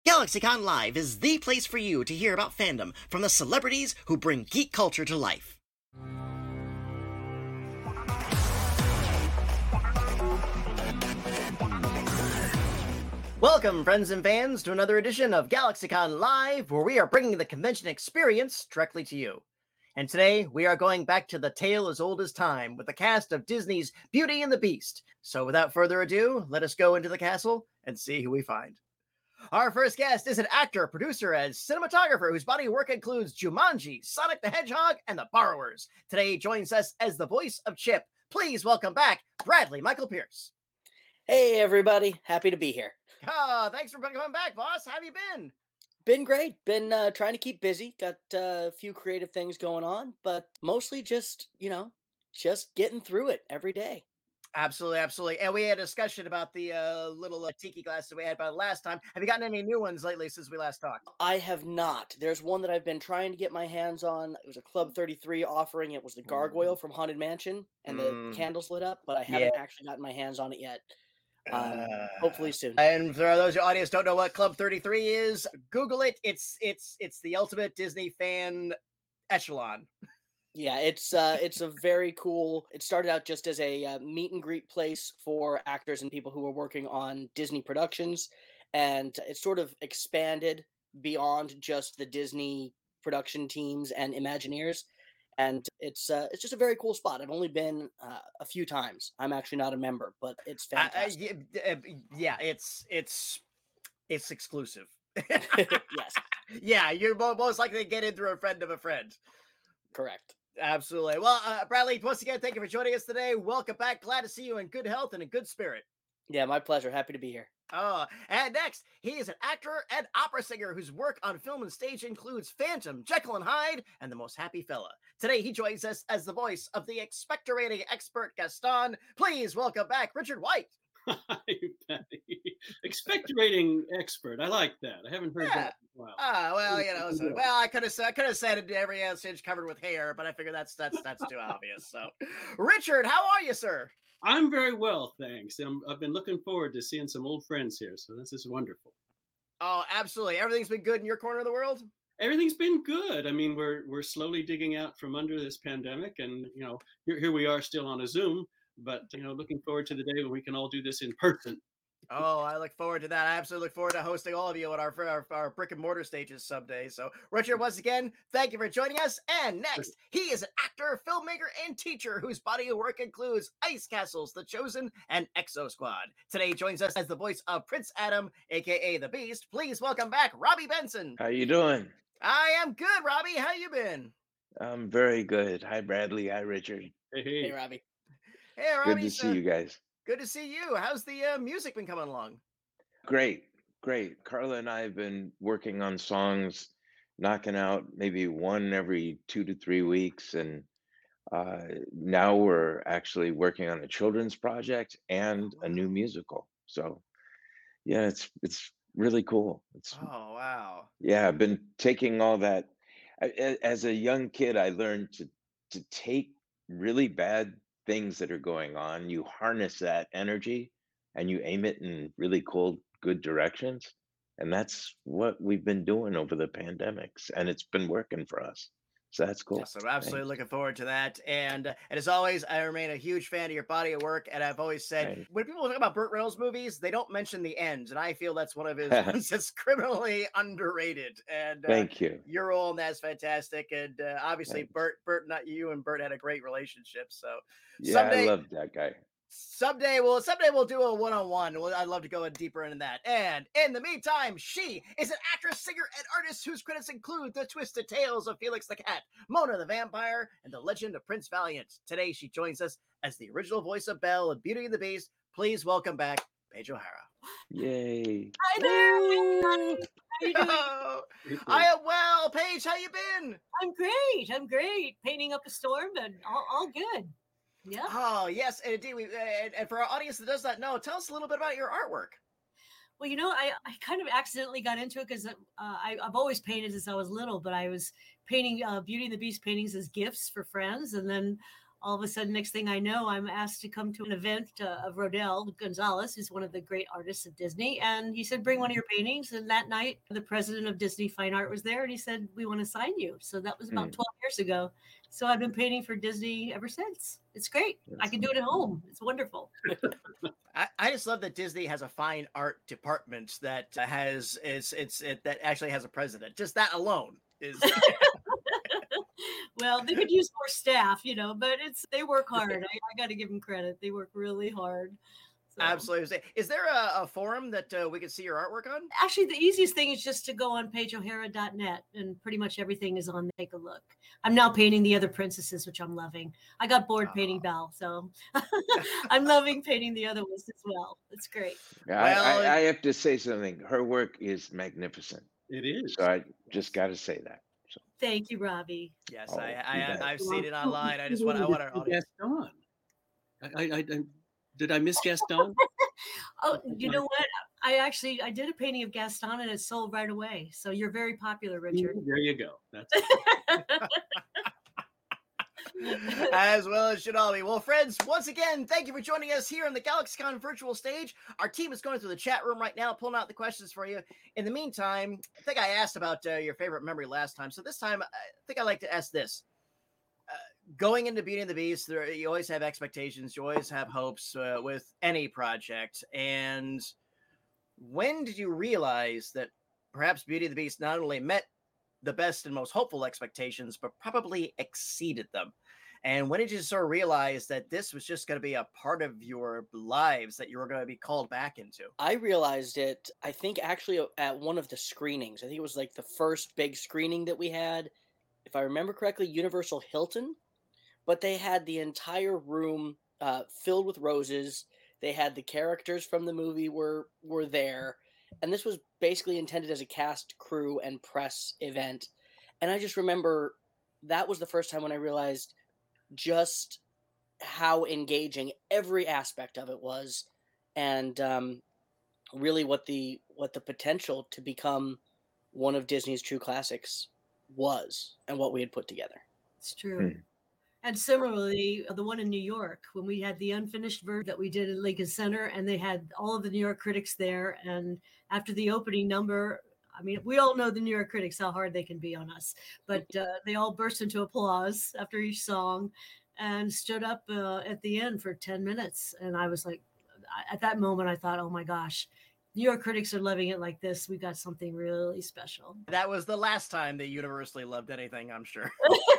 GalaxyCon Live is the place for you to hear about fandom from the celebrities who bring geek culture to life. Welcome, friends and fans, to another edition of GalaxyCon Live, where we are bringing the convention experience directly to you. And today, we are going back to the tale as old as time with the cast of Disney's Beauty and the Beast. So without further ado, let us go into the castle and see who we find. Our first guest is an actor, producer, and cinematographer whose body of work includes Jumanji, Sonic the Hedgehog, and The Borrowers. Today he joins us as the voice of Chip. Please welcome back Bradley Michael Pierce. Hey, everybody. Happy to be here. Thanks for coming back, boss. How have you been? Been great. Been trying to keep busy. Got a few creative things going on, but mostly just, just getting through it every day. Absolutely, absolutely. And we had a discussion about the little tiki glasses we had about last time. Have you gotten any new ones lately since we last talked? I have not. There's one that I've been trying to get my hands on. It was a Club 33 offering. It was the gargoyle from Haunted Mansion, and the candles lit up, but I haven't actually gotten my hands on it yet. Hopefully soon. And for those of the audience who don't know what Club 33 is, Google it. It's the ultimate Disney fan echelon. Yeah, it's a very cool. It started out just as a meet and greet place for actors and people who were working on Disney productions, and it sort of expanded beyond just the Disney production teams and Imagineers. And it's just a very cool spot. I've only been a few times. I'm actually not a member, but it's fantastic. Yeah, it's exclusive. Yes. Yeah, you're most likely to get in through a friend of a friend. Correct. Absolutely. Well, Bradley, once again, thank you for joining us today. Welcome back. Glad to see you in good health and in good spirit. Yeah, my pleasure. Happy to be here. And next, he is an actor and opera singer whose work on film and stage includes Phantom, Jekyll and Hyde, and The Most Happy Fella. Today, he joins us as the voice of the expectorating expert Gaston. Please welcome back Richard White. Hi, Patty. Expectorating expert. I like that. I haven't heard that in a while. I could have said it every inch covered with hair, but I figured that's too obvious. So, Richard, how are you, sir? I'm very well, thanks. I've been looking forward to seeing some old friends here, so this is wonderful. Oh, absolutely. Everything's been good in your corner of the world? Everything's been good. I mean, we're slowly digging out from under this pandemic, and here we are still on a Zoom. But looking forward to the day when we can all do this in person. Oh, I look forward to that. I absolutely look forward to hosting all of you at our brick and mortar stages someday. So, Richard, once again, thank you for joining us. And next, he is an actor, filmmaker, and teacher whose body of work includes Ice Castles, The Chosen, and Exo Squad. Today, he joins us as the voice of Prince Adam, aka the Beast. Please welcome back Robbie Benson. How you doing? I am good, Robbie. How you been? I'm very good. Hi, Bradley. Hi, Richard. Hey, Robbie. Hey, Robbie. Good to see you guys. Good to see you. How's the music been coming along? Great. Carla and I have been working on songs, knocking out maybe one every 2 to 3 weeks. And now we're actually working on a children's project and a new musical. So, yeah, it's really cool. Oh, wow. Yeah, I've been taking all that. As a young kid, I learned to take really bad things that are going on, you harness that energy and you aim it in really cool, good directions. And that's what we've been doing over the pandemics. And it's been working for us. So that's cool. Yes, I'm absolutely looking forward to that. And as always, I remain a huge fan of your body of work. And I've always said, when people talk about Burt Reynolds movies, they don't mention the ends. And I feel that's one of his ones that's criminally underrated. And thank you. Your role in that is fantastic. And obviously, Burt, not you and Burt had a great relationship. So yeah, someday, I love that guy. Someday we'll do a one-on-one. I'd love to go deeper into that. And in the meantime, she is an actress, singer, and artist whose credits include The Twisted Tales of Felix the Cat, Mona the Vampire, and The Legend of Prince Valiant. Today, she joins us as the original voice of Belle in Beauty and the Beast. Please welcome back Paige O'Hara. Yay! Hi there. How you doing? Oh, I am well. Paige, how you been? I'm great. Painting up a storm, and all good. Yeah. Oh, yes, and indeed. And for our audience that does not know, tell us a little bit about your artwork. Well, I kind of accidentally got into it because I've always painted since I was little, but I was painting Beauty and the Beast paintings as gifts for friends. And then all of a sudden, next thing I know, I'm asked to come to an event of Rodel Gonzalez, who's one of the great artists of Disney. And he said, bring one of your paintings. And that night, the president of Disney Fine Art was there and he said, we want to sign you. So that was about 12 years ago. So I've been painting for Disney ever since. It's great. I can do it at home. It's wonderful. I just love that Disney has a fine art department that that actually has a president. Just that alone is. Well, they could use more staff, but they work hard. I got to give them credit. They work really hard. So. Absolutely. Is there a forum that we can see your artwork on? Actually, the easiest thing is just to go on paigeohara.net, and pretty much everything is on there. Take a look. I'm now painting the other princesses, which I'm loving. I got bored painting Belle, so I'm loving painting the other ones as well. It's great. Yeah, Well, I have to say something. Her work is magnificent. It is. So I just got to say that. So. Thank you, Robbie. Yes, Oh, I've seen it online. I want our audience. Gaston. Did I miss Gaston? Oh, you know what? I did a painting of Gaston and it sold right away. So you're very popular, Richard. There you go. That's As well as should all be. Well, friends, once again, thank you for joining us here on the GalaxyCon virtual stage. Our team is going through the chat room right now, pulling out the questions for you. In the meantime, I think I asked about your favorite memory last time. So this time, I think I'd like to ask this. Going into Beauty and the Beast, you always have expectations. You always have hopes with any project. And when did you realize that perhaps Beauty and the Beast not only met the best and most hopeful expectations, but probably exceeded them? And when did you sort of realize that this was just going to be a part of your lives that you were going to be called back into? I realized it, I think, actually at one of the screenings. I think it was like the first big screening that we had. If I remember correctly, Universal Hilton. But they had the entire room filled with roses. They had the characters from the movie were there. And this was basically intended as a cast, crew, and press event. And I just remember that was the first time when I realized just how engaging every aspect of it was, and really what the potential to become one of Disney's true classics was, and what we had put together. It's true. And similarly, the one in New York, when we had the unfinished version that we did at Lincoln Center, and they had all of the New York critics there. And after the opening number, I mean, we all know the New York critics, how hard they can be on us. But they all burst into applause after each song and stood up at the end for 10 minutes. And I was like, at that moment, I thought, oh my gosh, New York critics are loving it like this. We got something really special. That was the last time they universally loved anything, I'm sure.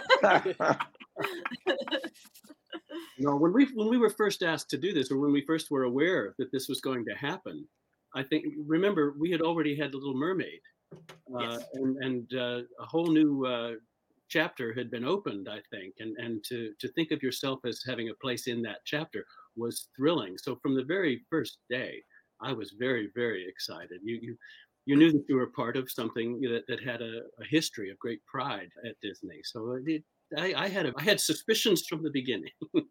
No, when we were first asked to do this, or when we first were aware that this was going to happen, I think, remember, we had already had The Little Mermaid, Yes. and a whole new chapter had been opened, I think, and to think of yourself as having a place in that chapter was thrilling. So from the very first day, I was very, very excited. You knew that you were part of something that had a history of great pride at Disney. So I had suspicions from the beginning.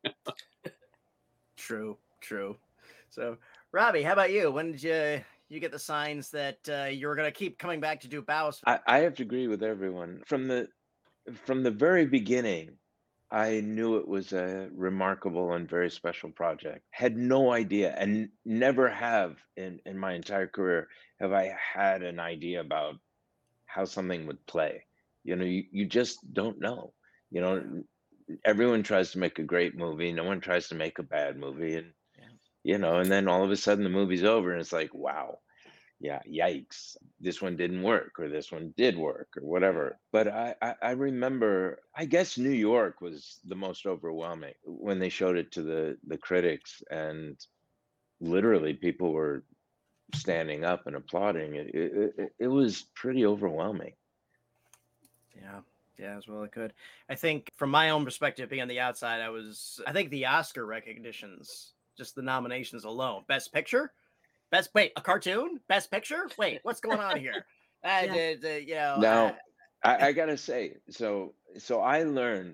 True. So, Robbie, how about you? When did you get the signs that you were going to keep coming back to do Bows? I have to agree with everyone. From the very beginning, I knew it was a remarkable and very special project. Had no idea, and never have in my entire career have I had an idea about how something would play. You just don't know. Everyone tries to make a great movie. No one tries to make a bad movie. And, and then all of a sudden the movie's over and it's like, wow, yeah, yikes. This one didn't work, or this one did work, or whatever. But I remember, I guess New York was the most overwhelming when they showed it to the critics, and literally people were standing up and applauding. It was pretty overwhelming. Yeah, as well it could. I think from my own perspective, being on the outside, I think the Oscar recognitions, just the nominations alone, Best Picture, a cartoon, Best Picture. Wait, what's going on here? Now, I gotta say, so I learned.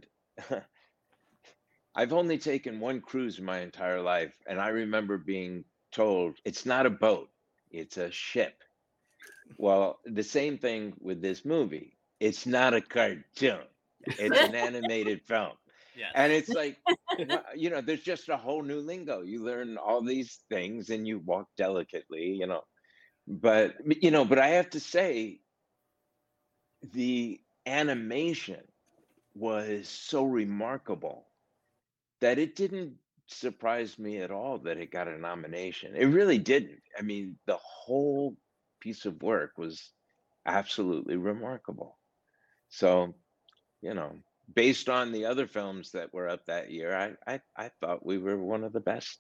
I've only taken one cruise in my entire life, and I remember being told it's not a boat, it's a ship. Well, the same thing with this movie. It's not a cartoon. It's an animated film. Yes. And it's like, you know, there's just a whole new lingo. You learn all these things and you walk delicately, you know. But, you know, but I have to say, the animation was so remarkable that it didn't surprise me at all that it got a nomination. It really didn't. I mean, the whole piece of work was absolutely remarkable. So, you know, based on the other films that were up that year, I thought we were one of the best.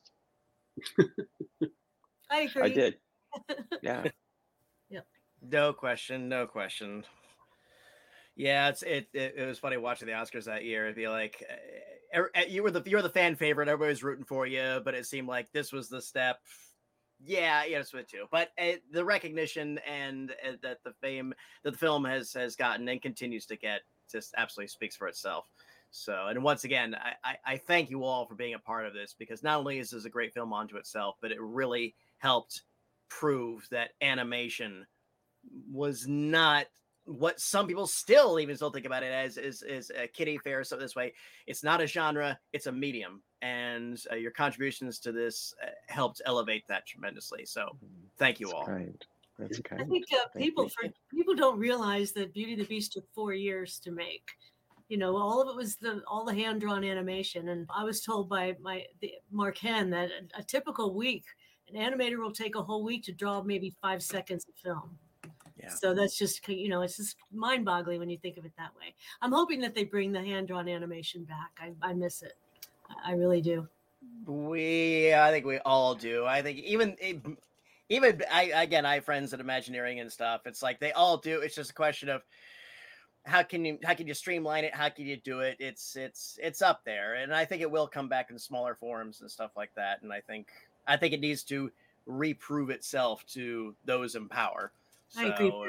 I I agree. did. Yeah. No question. No question. Yeah, it was funny watching the Oscars that year. It'd be like you were the fan favorite. Everybody was rooting for you, but it seemed like this was the step. Yeah, it's with too. But the recognition and that the fame that the film has gotten and continues to get just absolutely speaks for itself. So, and once again, I thank you all for being a part of this, because not only is this a great film onto itself, but it really helped prove that animation was not what some people still think about it as is a kiddie fair. So this way, it's not a genre, it's a medium, and your contributions to this helped elevate that tremendously. So thank you That's all. kind. That's I kind. think Thank you. people don't realize that Beauty and the Beast took 4 years to make. You know, all of it was all the hand drawn animation, and I was told by Mark Henn that a typical week, an animator will take a whole week to draw maybe 5 seconds of film. Yeah. So that's just, you know, it's just mind boggling when you think of it that way. I'm hoping that they bring the hand drawn animation back. I miss it. I really do. I think we all do. I think even I have friends at Imagineering and stuff. It's like they all do. It's just a question of how can you streamline it? How can you do it? It's up there, and I think it will come back in smaller forms and stuff like that. And I think it needs to reprove itself to those in power. So, I agree.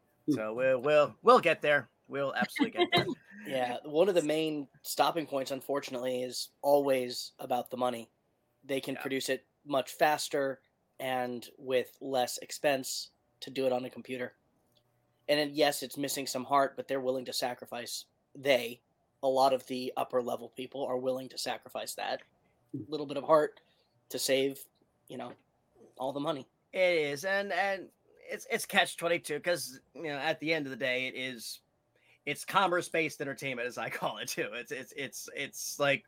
So we'll get there. We'll absolutely get there. Yeah, one of the main stopping points, unfortunately, is always about the money. They can produce it much faster and with less expense to do it on a computer. And then, yes, it's missing some heart, but they're willing to sacrifice. A lot of the upper level people are willing to sacrifice that little bit of heart to save, you know, all the money. It is, and it's catch-22, because, you know, at the end of the day, it's commerce-based entertainment, as I call it too. It's like,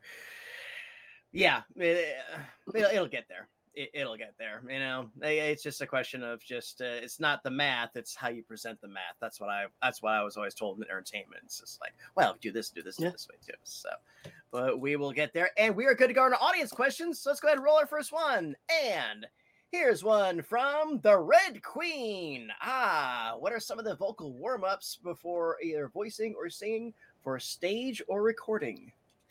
yeah, it'll get there. It'll get there. You know, it's just a question of it's not the math, it's how you present the math. That's what I was always told in entertainment. It's just like, well, do this this way too. So, but we will get there, and we are good to go on audience questions. So let's go ahead and roll our first one. And here's one from the Red Queen. What are some of the vocal warm-ups before either voicing or singing for stage or recording?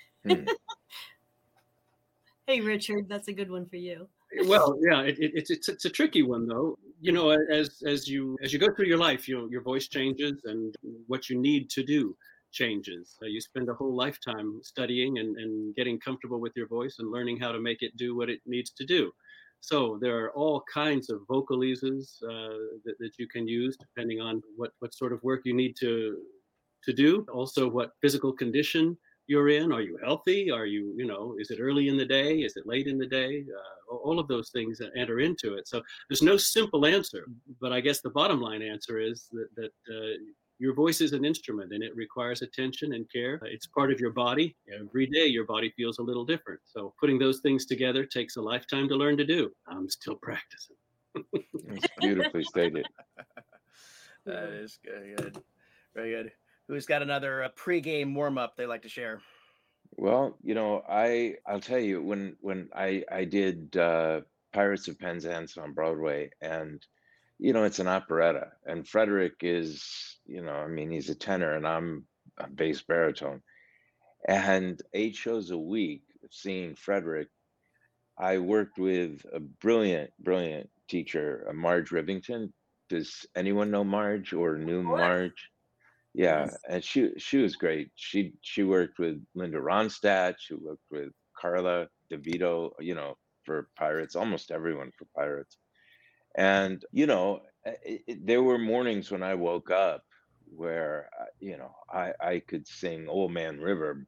Hey, Richard, that's a good one for you. Well, yeah, it's a tricky one, though. You know, as you go through your life, you know, your voice changes and what you need to do changes. You spend a whole lifetime studying and getting comfortable with your voice and learning how to make it do what it needs to do. So there are all kinds of vocalises that you can use depending on what sort of work you need to do. Also, what physical condition you're in. Are you healthy? Are you, you know, is it early in the day? Is it late in the day? All of those things that enter into it. So there's no simple answer, but I guess the bottom line answer is that your voice is an instrument and it requires attention and care. It's part of your body. Every day your body feels a little different. So putting those things together takes a lifetime to learn to do. I'm still practicing. It's beautifully stated. That is good. Very good. Who's got another pregame warm-up they like to share? Well, you know, I'll tell you, when I did Pirates of Penzance on Broadway, and you know, it's an operetta, and Frederick is, you know, I mean, he's a tenor and I'm a bass baritone, and 8 shows a week seeing Frederick. I worked with a brilliant teacher, Marge Rivington. Does anyone know Marge or knew Marge? Yeah, Yes. and she was great. She worked with Linda Ronstadt. She worked with Carla DeVito, you know, for Pirates. Almost everyone for Pirates. And you know, there were mornings when I woke up where you know, I could sing Old Man River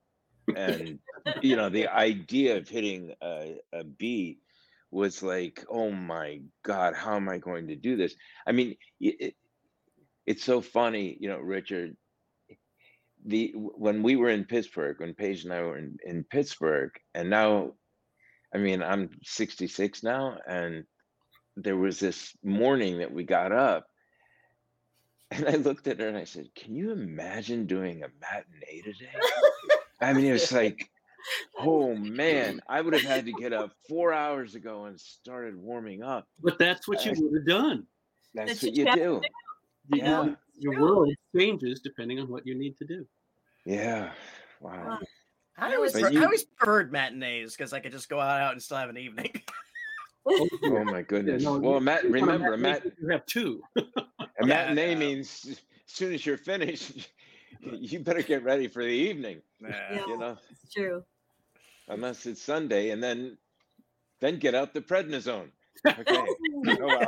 And you know, the idea of hitting a beat was like, oh my God, how am I going to do this? I mean, it's so funny, you know, Richard. When we were in Pittsburgh, when Paige and I were in Pittsburgh, and now, I mean, I'm 66 now, and there was this morning that we got up, and I looked at her and I said, "Can you imagine doing a matinee today?" I mean, it was like, oh man, I would have had to get up 4 hours ago and started warming up. But that's what you would have done. That's what you do. Yeah. Your world changes depending on what you need to do. Yeah. Wow. I always preferred matinees because I could just go out and still have an evening. Oh my goodness. Yeah, no, well, remember, you have two. A matinee means as soon as you're finished, you better get ready for the evening. Yeah, You know, it's true. unless it's Sunday, and then get out the prednisone. Okay. Oh, well.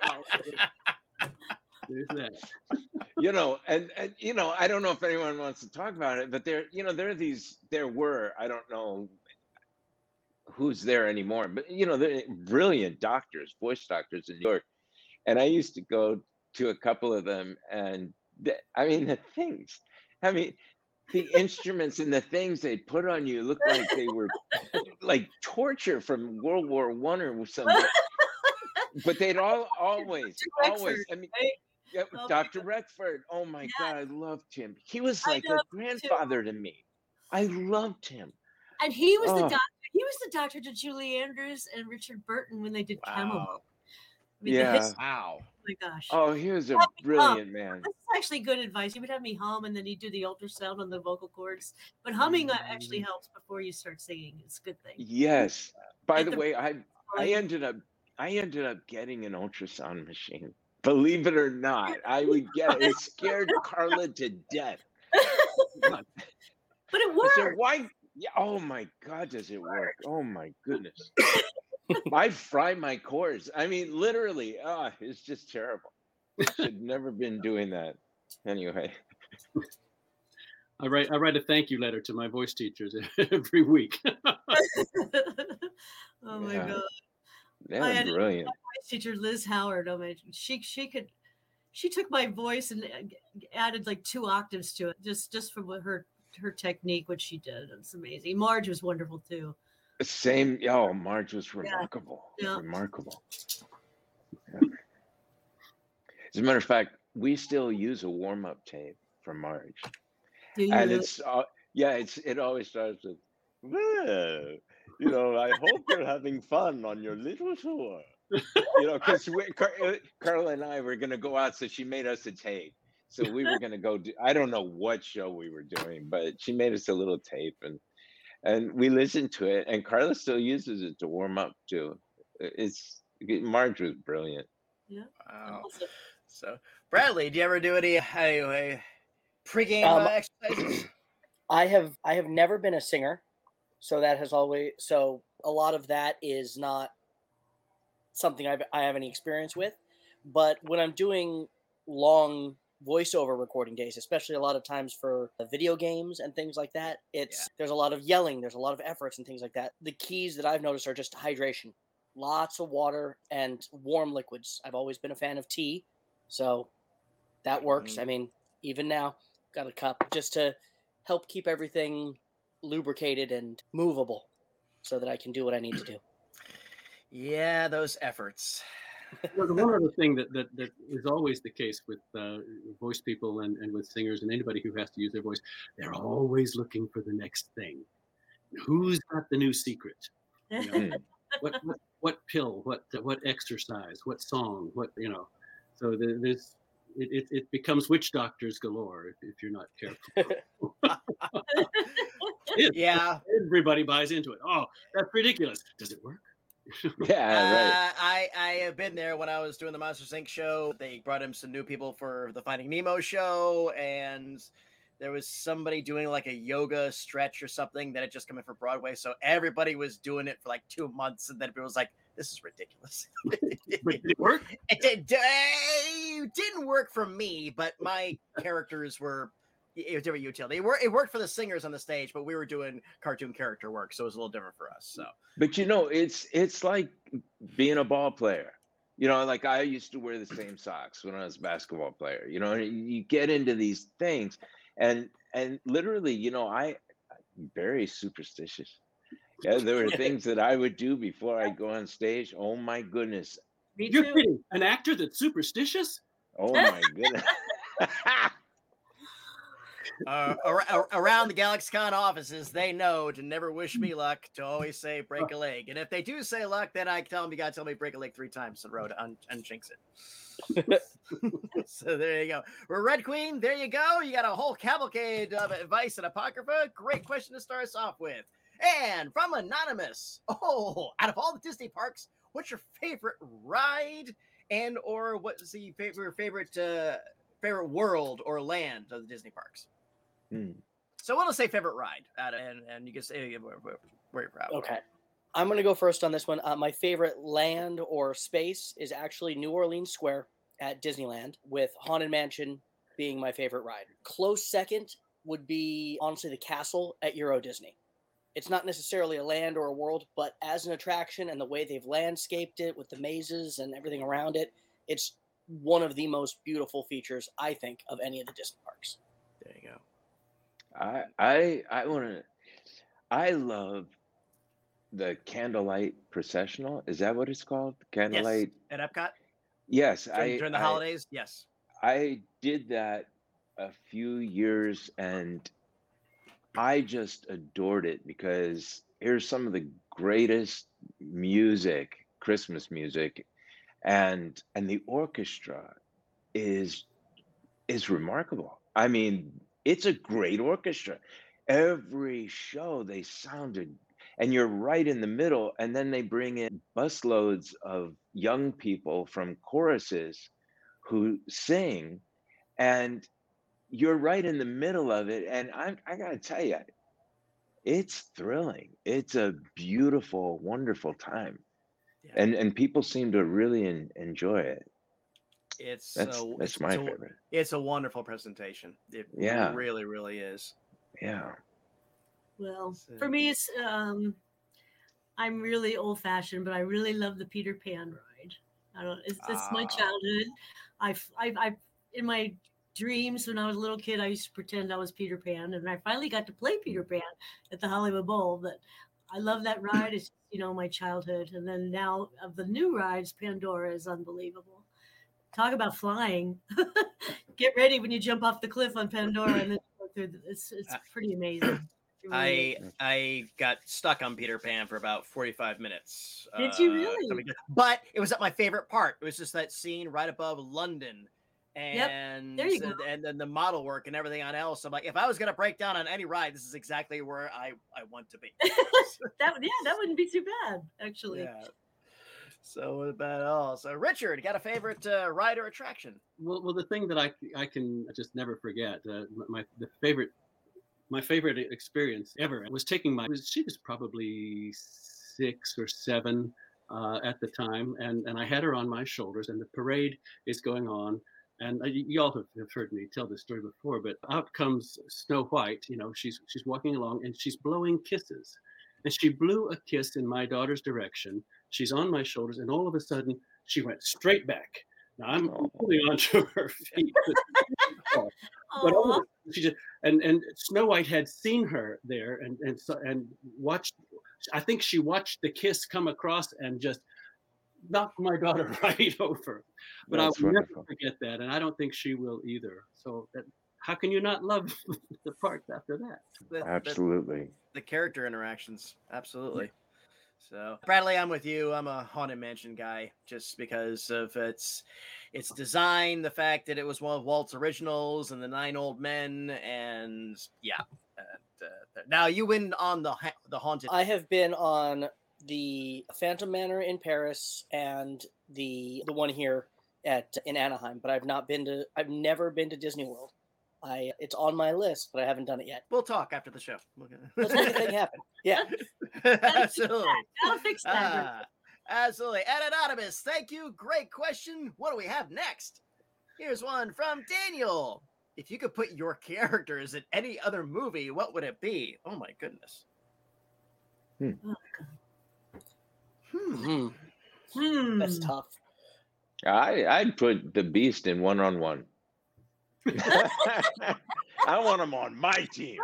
There's that. You know, and you know, I don't know if anyone wants to talk about it, but there were, I don't know who's there anymore, but you know, they're brilliant doctors, voice doctors in New York. And I used to go to a couple of them, and I mean, the instruments and the things they put on you looked like they were like torture from World War I or something. But they'd always, I mean, yeah, Dr. Redford. Oh my God, I loved him. He was like a grandfather to me. I loved him. And he was the doctor. He was the doctor to Julie Andrews and Richard Burton when they did Chamomile. I mean, Wow. Oh my gosh. Oh, he was a brilliant man. That's actually good advice. He would have me hum, and then he'd do the ultrasound on the vocal cords. But humming actually helps before you start singing. It's a good thing. Yes. By the way, I ended up getting an ultrasound machine. Believe it or not, I would get it. It scared Carla to death. But it worked. I said, why? Yeah. Oh my God, does it work? Oh my goodness. I fry my cords. I mean, literally. It's just terrible. Should never been doing that. Anyway. I write a thank you letter to my voice teachers every week. Oh my God. Yeah, brilliant. My voice teacher, Liz Howard. Oh my, she took my voice and added like 2 octaves to it, just from her technique, what she did. It's amazing. Marge was wonderful too. Same. Oh, Marge was remarkable. Yeah. Remarkable. Yeah. As a matter of fact, we still use a warm-up tape from Marge. And it's it always starts with, "Well, you know, I hope you're having fun on your little tour." You know, because Carla and I were going to go out, so she made us a tape. So we were going to go do, I don't know what show we were doing, but she made us a little tape, and we listened to it, and Carla still uses it to warm up too. Marge was brilliant. Yeah. Wow. So, Bradley, do you ever do any pregame exercises? I have never been a singer, so a lot of that is not something I have any experience with. But when I'm doing long voiceover recording days, especially a lot of times for video games and things like that, there's a lot of yelling, there's a lot of efforts and things like that. The keys that I've noticed are just hydration, lots of water and warm liquids. I've always been a fan of tea, so that works. I mean, even now, got a cup just to help keep everything lubricated and movable so that I can do what I need to do. Yeah, those efforts. Well, the one other thing that is always the case with voice people and with singers and anybody who has to use their voice, they're always looking for the next thing. Who's got the new secret? You know, what pill? What exercise? What song? What, you know? So it becomes witch doctors galore if you're not careful. Yeah, everybody buys into it. Oh, that's ridiculous. Does it work? Yeah, right. I have been there when I was doing the Monsters Inc. show. They brought in some new people for the Finding Nemo show, and there was somebody doing like a yoga stretch or something that had just come in for Broadway. So everybody was doing it for like 2 months, and then it was like, this is ridiculous. But did it work? It didn't work for me, but my characters were it was different utility. It worked for the singers on the stage, but we were doing cartoon character work, so it was a little different for us. So, But it's like being a ball player. Like I used to wear the same socks when I was a basketball player. And you get into these things, and literally, I'm very superstitious. Yeah, there were things that I would do before I go on stage. Oh my goodness. Me You're too. kidding. An actor that's superstitious? Oh my goodness. around the GalaxyCon offices, they know to never wish me luck, to always say break a leg. And if they do say luck, then I tell them, you got to tell me break a leg 3 times in a row to unjinx it. So there you go. We're Red Queen. There you go. You got a whole cavalcade of advice and apocrypha. Great question to start us off with. And from Anonymous, out of all the Disney parks, what's your favorite ride, and or what's the favorite world or land of the Disney parks? So we'll just say favorite ride, and you can say where you're proud. Okay. I'm going to go first on this one. My favorite land or space is actually New Orleans Square at Disneyland, with Haunted Mansion being my favorite ride. Close second would be, honestly, the castle at Euro Disney. It's not necessarily a land or a world, but as an attraction and the way they've landscaped it with the mazes and everything around it, it's one of the most beautiful features, I think, of any of the Disney parks. There you go. I love the candlelight processional. Is that what it's called? Candlelight? Yes, at Epcot? Yes. During the holidays? Yes. I did that a few years, and I just adored it, because here's some of the greatest music, Christmas music, and the orchestra is remarkable. I mean, it's a great orchestra. Every show they sounded, and you're right in the middle, and then they bring in busloads of young people from choruses who sing, and you're right in the middle of it. And I gotta tell you, it's thrilling. It's a beautiful, wonderful time. Yeah. And people seem to really enjoy it. That's my favorite. It's a wonderful presentation. It really, really is. Yeah. Well, for me, it's I'm really old fashioned, but I really love the Peter Pan ride. It's my childhood. I've in my dreams when I was a little kid, I used to pretend I was Peter Pan, and I finally got to play Peter Pan at the Hollywood Bowl. But I love that ride. It's my childhood. And then now of the new rides, Pandora is unbelievable. Talk about flying. Get ready when you jump off the cliff on Pandora, and then go through. It's pretty amazing. I got stuck on Peter Pan for about 45 minutes. Did you really? But it was at my favorite part. It was just that scene right above London. And there you go. And then the model work and everything on else. I'm like, if I was going to break down on any ride, this is exactly where I want to be. that wouldn't be too bad, actually. Yeah. So what about all? So Richard, got a favorite ride or attraction? Well, the thing that I can just never forget, my favorite experience ever was taking she was probably 6 or 7 at the time, and I had her on my shoulders, and the parade is going on. And you all have heard me tell this story before, but out comes Snow White. She's walking along, and she's blowing kisses. And she blew a kiss in my daughter's direction. She's on my shoulders, and all of a sudden, she went straight back. Now I'm holding onto her feet. But she just, and Snow White had seen her there and watched. I think she watched the kiss come across and just knocked my daughter right over. But I'll never forget that, and I don't think she will either. So how can you not love the park after that? Absolutely. The character interactions, absolutely. So Bradley, I'm with you. I'm a Haunted Mansion guy, just because of its design, the fact that it was one of Walt's originals, and the 9 old men, and yeah. Now you win on the Haunted. I have been on the Phantom Manor in Paris and the one here in Anaheim, but I've never been to Disney World. It's on my list, but I haven't done it yet. We'll talk after the show. Let's make a thing happen. Yeah. Absolutely. I'll fix that. Absolutely. And Anonymous, thank you. Great question. What do we have next? Here's one from Daniel. if you could put your characters in any other movie, what would it be? Oh my goodness. That's tough. I'd put the Beast in One-on-One. I want him on my team.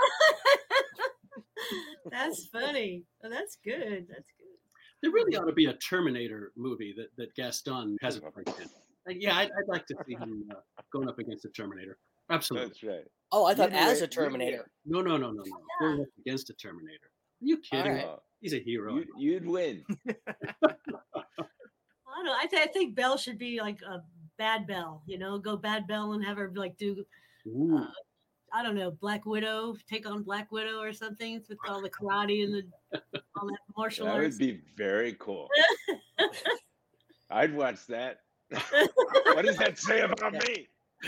That's funny. Oh, that's good. That's good. There really ought to be a Terminator movie that Gaston hasn't worked in. Yeah, I'd like to see him going up against the Terminator. Absolutely. That's right. Oh, I thought You'd as a win. Terminator. No. Going up against a Terminator. Are you kidding? Alright. He's a hero. You'd win. I don't know. I think Belle should be like a Bad Belle, go Bad Belle and have her like do, Ooh. I don't know, Black Widow, take on Black Widow or something with all the karate and all that martial That arts. would be very cool. I'd watch that. What does that say about me?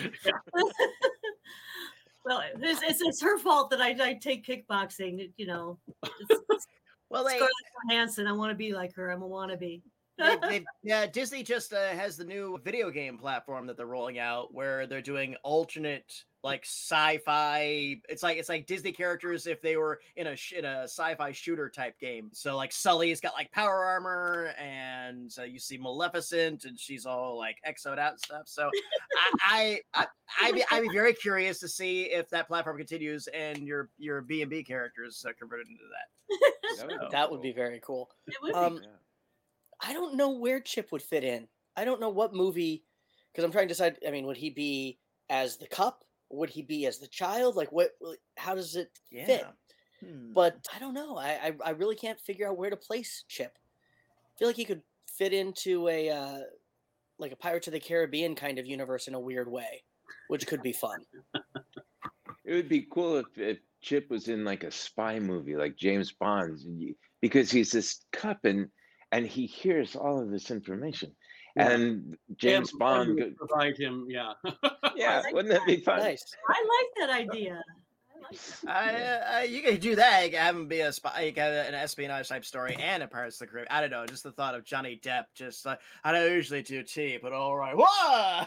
Well, it's her fault that I take kickboxing. Well, Scarlett Johansson. I want to be like her. I'm a wannabe. Disney just has the new video game platform that they're rolling out, where they're doing alternate like sci-fi. It's like Disney characters if they were in a sci-fi shooter type game. So like Sully's got like power armor, and you see Maleficent, and she's all like exoed out and stuff. So I'd be very curious to see if that platform continues and your B&B characters are converted into that. That would be very cool. It would be. I don't know where Chip would fit in. I don't know what movie, because I'm trying to decide. I mean, would he be as the Cup? Would he be as the child? Like, what? How does it fit? But I don't know. I really can't figure out where to place Chip. I feel like he could fit into a like a Pirates of the Caribbean kind of universe in a weird way, which could be fun. It would be cool if Chip was in like a spy movie, like James Bond's, because he's this Cup and he hears all of this information. Yeah. And James Bond would provide him, yeah. Yeah, wouldn't that be fun? Nice. I like that idea. You could do that. You could have him be a spy. You could have an espionage type story and a Pirates of the Caribbean. I don't know. Just the thought of Johnny Depp. Just I don't usually do tea, but all right. Whoa!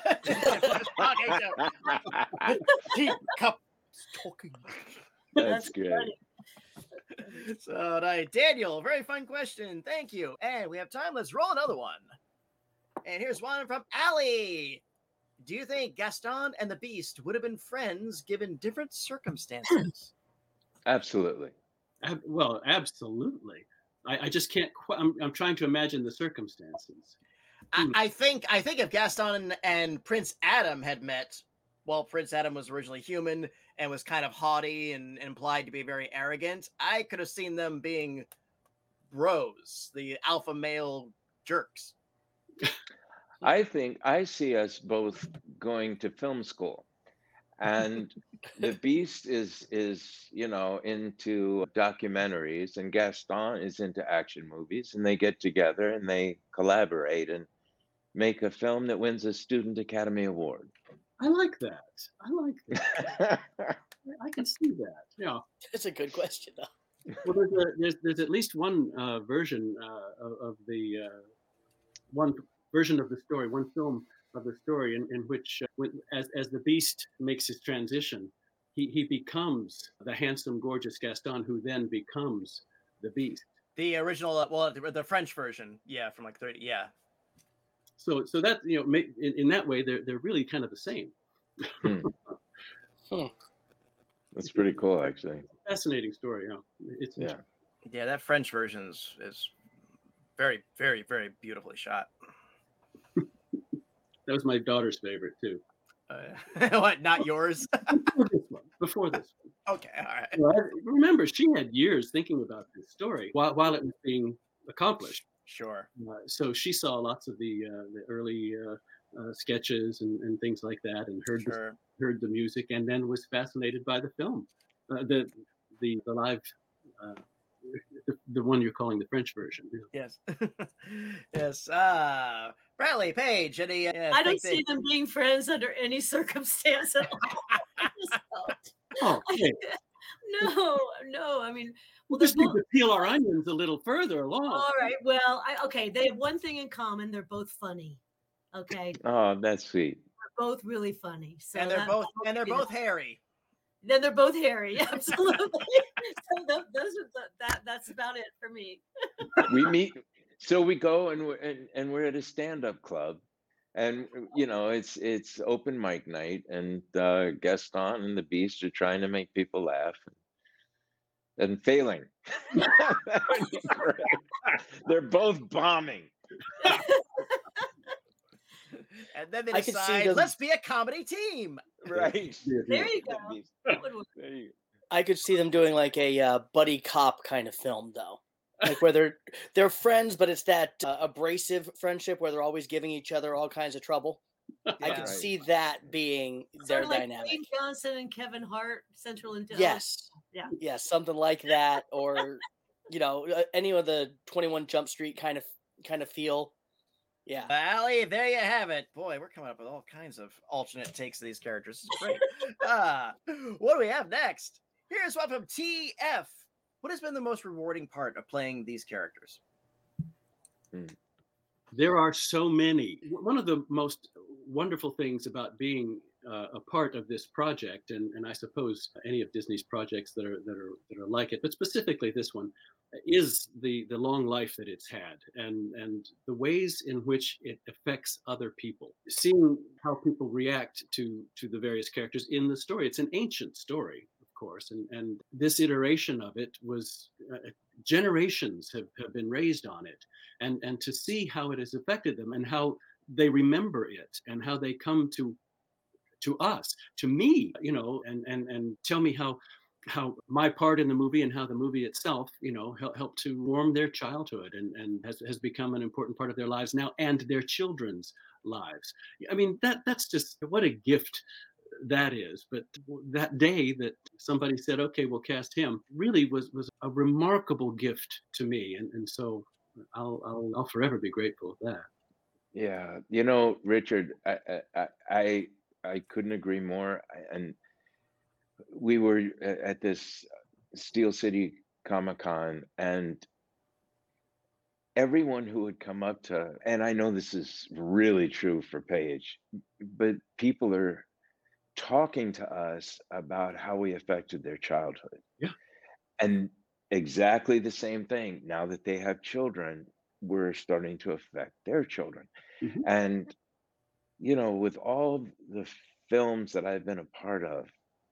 Teacup talking. That's good. Funny. So, Daniel, very fun question. Thank you. And we have time. Let's roll another one. And here's one from Allie. Do you think Gaston and the Beast would have been friends given different circumstances? Absolutely. Well, absolutely. I just can't. I'm trying to imagine the circumstances. I think if Gaston and Prince Adam had met, well, Prince Adam was originally human and was kind of haughty and implied to be very arrogant, I could have seen them being bros, the alpha male jerks. I think I see us both going to film school, and the Beast is into documentaries, and Gaston is into action movies, and they get together and they collaborate and make a film that wins a Student Academy Award. I like that. I can see that. Yeah, That's a good question, though. Well, there's at least one version of the one version of the story, one film of the story in which, as the Beast makes his transition, he becomes the handsome, gorgeous Gaston, who then becomes the Beast. The original, the French version, yeah, from like 30, yeah. So that in that way, they're really kind of the same. That's pretty cool, actually. Fascinating story. Yeah, that French version is very, very, very beautifully shot. That was my daughter's favorite too. What? Not yours? Before this one. Okay, all right. Well, remember, she had years thinking about this story while it was being accomplished. Sure. So she saw lots of the early sketches and things like that, and heard the music, and then was fascinated by the film, the live. The one you're calling the French version. Yeah. Yes. Yes. Bradley, Paige, any... I don't see them being friends under any circumstance at all. Oh, okay. No. I mean, We'll just need to peel our onions a little further along. All right. Well, they have one thing in common. They're both funny. Okay. Oh, that's sweet. both really funny. So and they're both hairy. Then they're both hairy. Absolutely. So those are that's about it for me. We meet, so we go and we're at a stand-up club, and it's open mic night, and Gaston and the Beast are trying to make people laugh and failing. They're both bombing. And then they I could see decide, them- let's be a comedy team. Right. There you go. That would work. There you go. I could see them doing like a buddy cop kind of film, though, like where they're friends, but it's that abrasive friendship where they're always giving each other all kinds of trouble. I Yeah. could Right. see that being Sort their of like dynamic. Dwayne Johnson and Kevin Hart, Central Intelligence. Yes. Yeah. Yes, something like that, or any of the 21 Jump Street kind of feel. Yeah. Allie, there you have it. Boy, we're coming up with all kinds of alternate takes of these characters. It's great. What do we have next? Here's one from TF. What has been the most rewarding part of playing these characters? There are so many. One of the most wonderful things about being a part of this project, and I suppose any of Disney's projects that are like it, but specifically this one, is the long life that it's had, and the ways in which it affects other people. Seeing how people react to the various characters in the story. It's an ancient story, of course, and this iteration of it was generations have been raised on it, and to see how it has affected them and how they remember it and how they come to us, to me, and tell me how my part in the movie and how the movie itself, helped to warm their childhood and has become an important part of their lives now and their children's lives. I mean, that's just what a gift that is. But that day that somebody said, okay, we'll cast him, really was a remarkable gift to me. And so I'll forever be grateful for that. Yeah, Richard, I couldn't agree more. And we were at this Steel City Comic-Con, and everyone who would come up to, and I know this is really true for Paige, but people are talking to us about how we affected their childhood. Yeah. And exactly the same thing. Now that they have children, we're starting to affect their children. Mhm. And, with all the films that I've been a part of,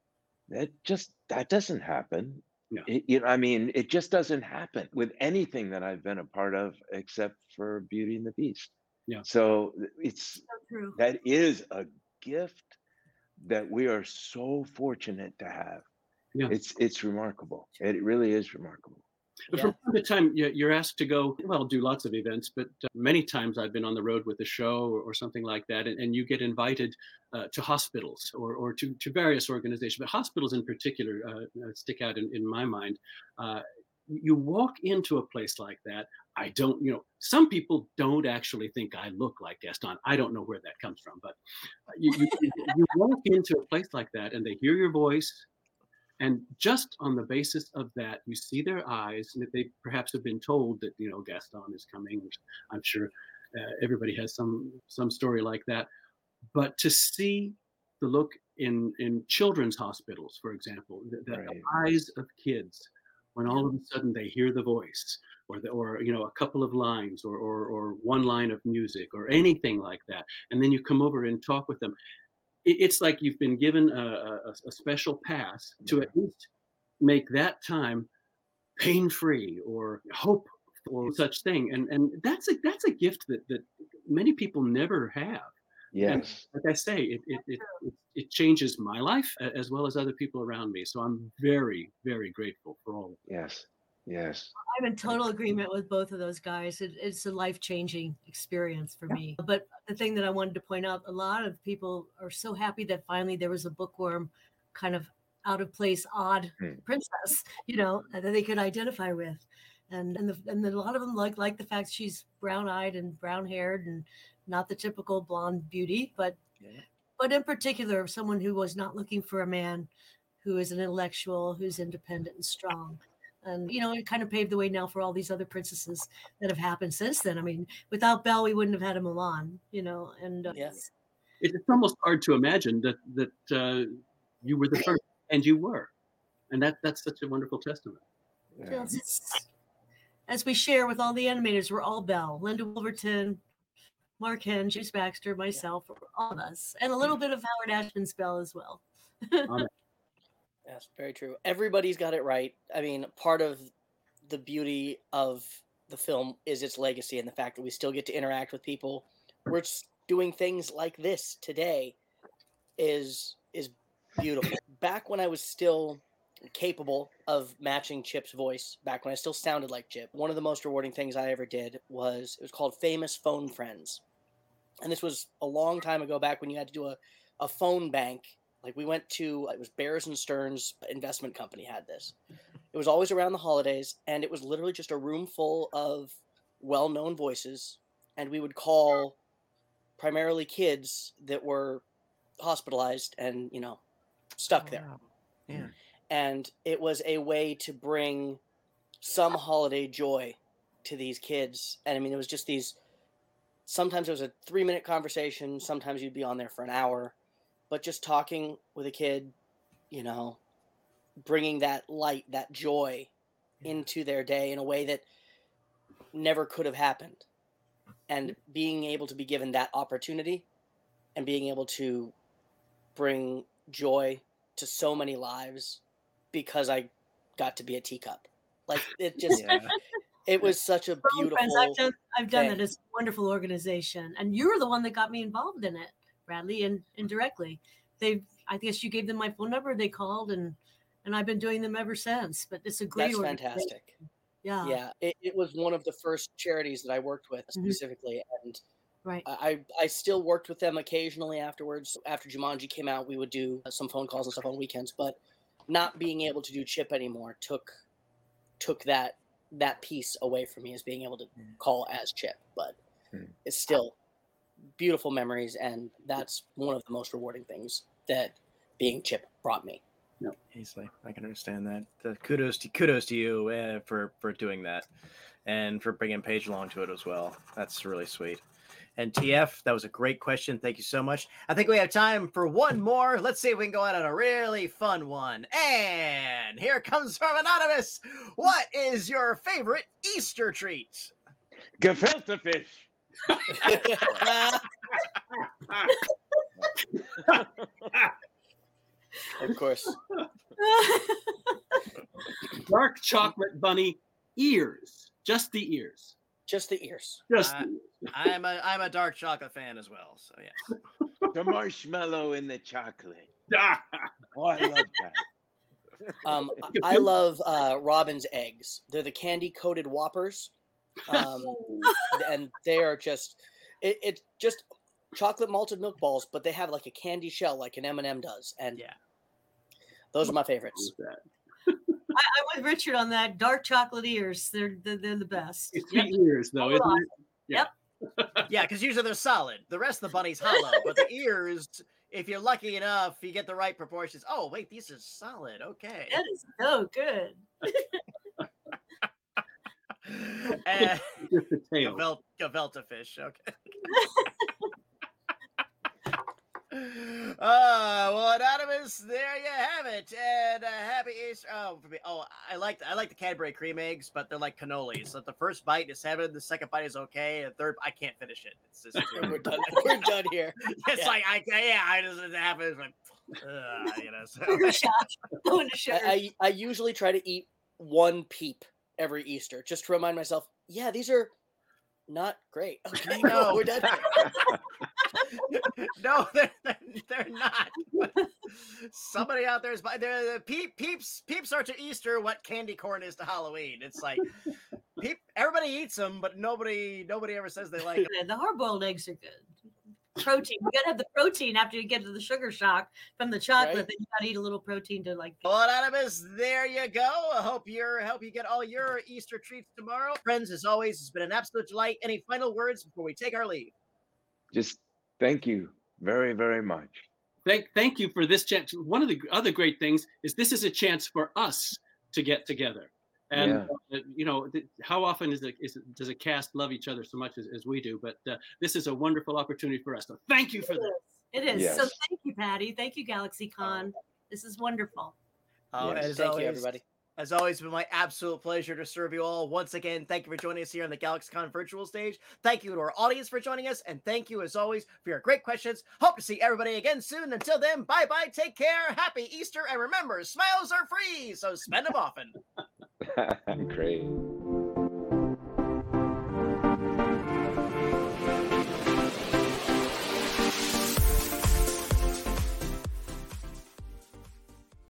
that doesn't happen. No. It just doesn't happen with anything that I've been a part of except for Beauty and the Beast. Yeah. So it's So true. that is a gift that we are so fortunate to have. Yeah. It's remarkable. It really is remarkable. But Yeah. from time to time, you're asked to go, do lots of events, but many times I've been on the road with a show or something like that, and you get invited to hospitals or to various organizations, but hospitals in particular stick out in my mind. You walk into a place like that, some people don't actually think I look like Gaston. I don't know where that comes from, but you walk into a place like that and they hear your voice. And just on the basis of that, you see their eyes, and that they perhaps have been told that Gaston is coming. I'm sure everybody has some story like that. But to see the look in children's hospitals, for example, the eyes of kids when all of a sudden they hear the voice, or a couple of lines, or one line of music, or anything like that, and then you come over and talk with them. It's like you've been given a special pass to at least make that time pain-free or hope or such thing. And that's a gift that many people never have. Yes. And like I say, it changes my life as well as other people around me. So I'm very, very grateful for all of it. Yes. I'm in total agreement with both of those guys. It's a life-changing experience for me. But the thing that I wanted to point out, a lot of people are so happy that finally there was a bookworm kind of out of place, odd princess, that they could identify with. And a lot of them like the fact she's brown-eyed and brown-haired and not the typical blonde beauty, but in particular, someone who was not looking for a man who is an intellectual, who's independent and strong. And, it kind of paved the way now for all these other princesses that have happened since then. I mean, without Belle, we wouldn't have had a Mulan, and it's almost hard to imagine that you were the first, and you were, and that's such a wonderful testament. Yeah. As we share with all the animators, we're all Bell. Linda Wolverton, Mark Henn, James Baxter, myself, all of us, and a little bit of Howard Ashman's Bell as well. Yes, very true. Everybody's got it right. I mean, part of the beauty of the film is its legacy and the fact that we still get to interact with people. We're doing things like this today is beautiful. Back when I was still capable of matching Chip's voice, back when I still sounded like Chip, one of the most rewarding things I ever did was, it was called Famous Phone Friends. And this was a long time ago, back when you had to do a phone bank. Like, we went to, it was Bears and Stearns investment company had this. It was always around the holidays, and it was literally just a room full of well-known voices, and we would call primarily kids that were hospitalized and, you know, stuck there. Wow. Yeah. And it was a way to bring some holiday joy to these kids. And I mean, it was just these, sometimes it was a 3-minute conversation, sometimes you'd be on there for an hour, but just talking with a kid, you know, bringing that light, that joy into their day in a way that never could have happened. And being able to be given that opportunity and being able to bring joy to so many lives because I got to be a teacup. Like, it just, it was such a beautiful I've done that. It's a wonderful organization. And you're the one that got me involved in it, Bradley, and indirectly. I guess you gave them my phone number, they called, and I've been doing them ever since. But it's a great That's organization. fantastic. Yeah. Yeah. It was one of the first charities that I worked with specifically. And Right. I still worked with them occasionally afterwards. After Jumanji came out, we would do some phone calls and stuff on weekends, but not being able to do Chip anymore took that piece away from me, as being able to call as Chip. But it's still beautiful memories, and that's one of the most rewarding things that being Chip brought me. Easily, I can understand that. Kudos to you for doing that, and for bringing Paige along to it as well. That's really sweet. And TF, that was a great question. Thank you so much. I think we have time for one more. Let's see if we can go out on a really fun one. And here comes from Anonymous. What is your favorite Easter treat? Gefilte fish. Of course. Dark chocolate bunny ears. Just the ears. Just the ears. Just the ears. I'm a dark chocolate fan as well. So yeah. The marshmallow in the chocolate. Ah, Oh, I love that. I love Robin's eggs. They're the candy coated Whoppers, and they are just it's just chocolate malted milk balls, but they have like a candy shell, like an M&M does, and those are my favorites. I'm with Richard on that. Dark chocolate ears. They're the best. It's the ears, though, isn't it? Yep. Yeah, because usually they're solid. The rest of the bunny's hollow, but the ears, if you're lucky enough, you get the right proportions. Oh, wait, these are solid. Okay. That is so good. And Just the tail. Gefilte fish. Okay. Well, Anonymous, there you have it. And happy Easter. I like the Cadbury cream eggs, but they're like cannolis. So the first bite is 7, the second bite is okay, the third I can't finish it. It's just We're done. We're done here. it's Yeah. like I just it happens like you know. So Sugar shock. Go into sugar. I usually try to eat one peep every Easter, just to remind myself, yeah, these are not great. Okay, No. we're done here. No, they're not. Somebody out there is the peeps are to Easter what candy corn is to Halloween. It's like everybody eats them, but nobody ever says they like them. The hard-boiled eggs are good. Protein. You gotta have the protein after you get to the sugar shock from the chocolate. Right. Then you gotta eat a little protein to like. Well, Anonymous, there you go. I hope you get all your Easter treats tomorrow. Friends, as always, it's been an absolute delight. Any final words before we take our leave? Just thank you very, very much. Thank you for this chance. One of the other great things is this is a chance for us to get together. And you know, how often does a cast love each other so much as we do? But this is a wonderful opportunity for us. So thank you for that. It is. Yes. So thank you, Patty. Thank you, GalaxyCon. This is wonderful. Yes. Thank you, everybody. As always, it's been my absolute pleasure to serve you all. Once again, thank you for joining us here on the GalaxyCon virtual stage. Thank you to our audience for joining us. And thank you, as always, for your great questions. Hope to see everybody again soon. Until then, bye-bye. Take care. Happy Easter. And remember, smiles are free, so spend them often. Great.